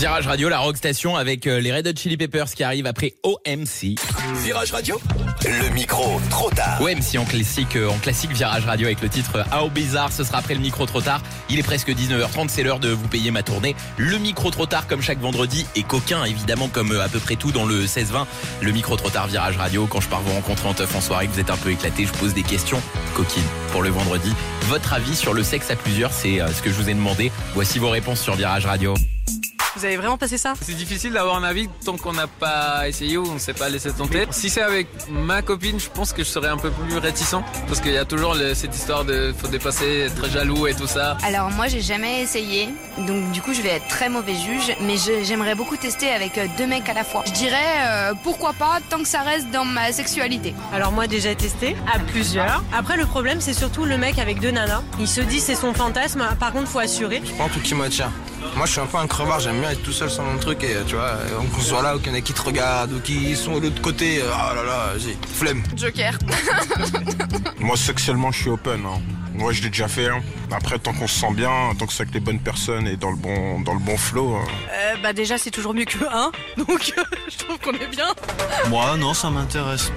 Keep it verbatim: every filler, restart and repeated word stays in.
Virage Radio, la rock station avec les Red Hot Chili Peppers qui arrivent après O M C. Virage Radio, le micro trop tard. O M C en classique, en classique Virage Radio avec le titre How Bizarre. Ce sera après le micro trop tard. Il est presque dix-neuf heures trente, c'est l'heure de vous payer ma tournée. Le micro trop tard comme chaque vendredi et coquin évidemment comme à peu près tout dans le seize vingt. Le micro trop tard Virage Radio. Quand je pars vous rencontrer en teuf en soirée, que vous êtes un peu éclaté, je pose des questions coquines pour le vendredi. Votre avis sur le sexe à plusieurs, c'est ce que je vous ai demandé. Voici vos réponses sur Virage Radio. Vous avez vraiment passé ça? C'est difficile d'avoir un avis tant qu'on n'a pas essayé ou on ne s'est pas laissé tenter. Si c'est avec ma copine, je pense que je serais un peu plus réticent parce qu'il y a toujours le, cette histoire de faut dépasser, être jaloux et tout ça. Alors moi j'ai jamais essayé, donc du coup je vais être très mauvais juge, mais je, j'aimerais beaucoup tester avec deux mecs à la fois. Je dirais euh, pourquoi pas tant que ça reste dans ma sexualité. Alors moi déjà testé à plusieurs. Après le problème c'est surtout le mec avec deux nanas. Il se dit c'est son fantasme, par contre faut assurer. C'est pas un truc qui m'attire. Moi je suis un peu un crevard, j'aime bien être tout seul sur mon truc et tu vois, qu'on soit là ou qu'il y en a qui te regardent ou qui sont de l'autre côté, oh là là, j'ai flemme. Joker. Moi sexuellement je suis open, hein. Moi je l'ai déjà fait, hein. Après tant qu'on se sent bien, tant que c'est avec les bonnes personnes et dans le bon, dans le bon flow. Hein. Euh, bah déjà c'est toujours mieux que un, donc euh, je trouve qu'on est bien. Moi non, ça m'intéresse